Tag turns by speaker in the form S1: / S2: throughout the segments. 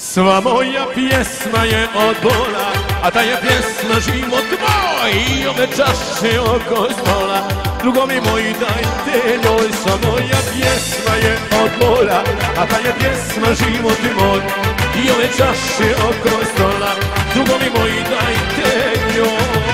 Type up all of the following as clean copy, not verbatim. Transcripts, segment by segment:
S1: Sva moja pjesma je od bola, a ta je pjesma život moj. I ove čaše oko stola, drugovi moji dajte njoj. Sva moja pjesma je od bola, a ta je pjesma život moj. I ove čaše oko stola, drugovi moji dajte njoj.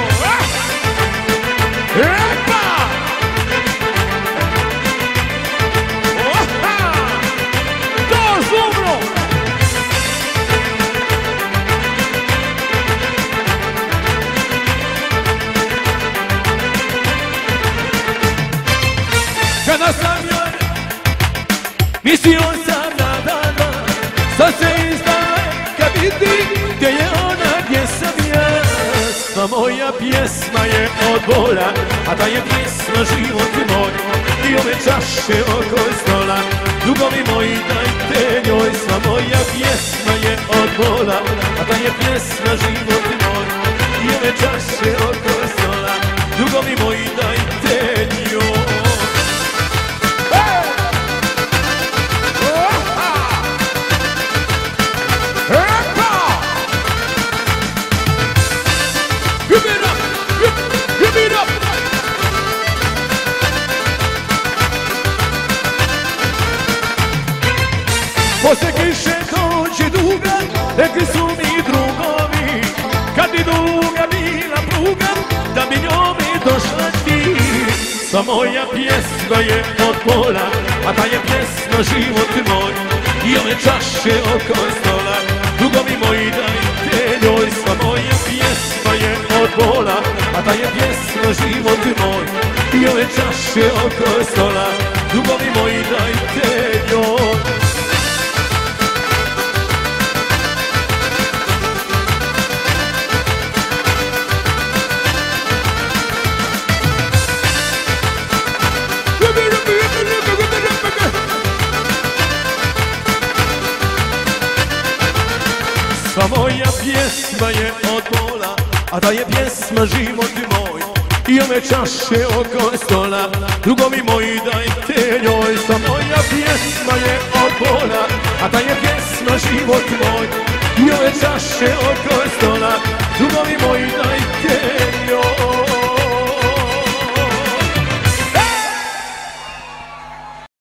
S1: Kada sam joj mislio sam na dana, sad se izdaleka vidi gdje je ona, gdje sam ja. Sva moja pjesma je od bola, a ta je pjesma život moj. I ove čaše oko stola, drugovi moji dajte njoj. Sva moja pjesma je od bola, a ta je pjesma život moj. I ove čaše oko stola, drugovi moji dajte njoj. Posle kiše dođe duga, rekli su mi drugovi, kad bi duga bila pruga, da bi njome došla ti. Sva moja pjesma je od pola, a ta je pjesma život moj. I ove čaše oko stola, drugovi moji dajte njoj. Sva moja pjesma je od pola, a ta je pjesma život moj. I ove čaše oko stola, drugovi moji dajte njoj. Sva moja pjesma je od bola, a ta je pjesma život moj. I ove čaše oko stola, drugovi moji dajte njoj. Sva moja pjesma je od bola, a ta je pjesma život moj. I ove čaše oko stola, drugovi moji dajte njoj.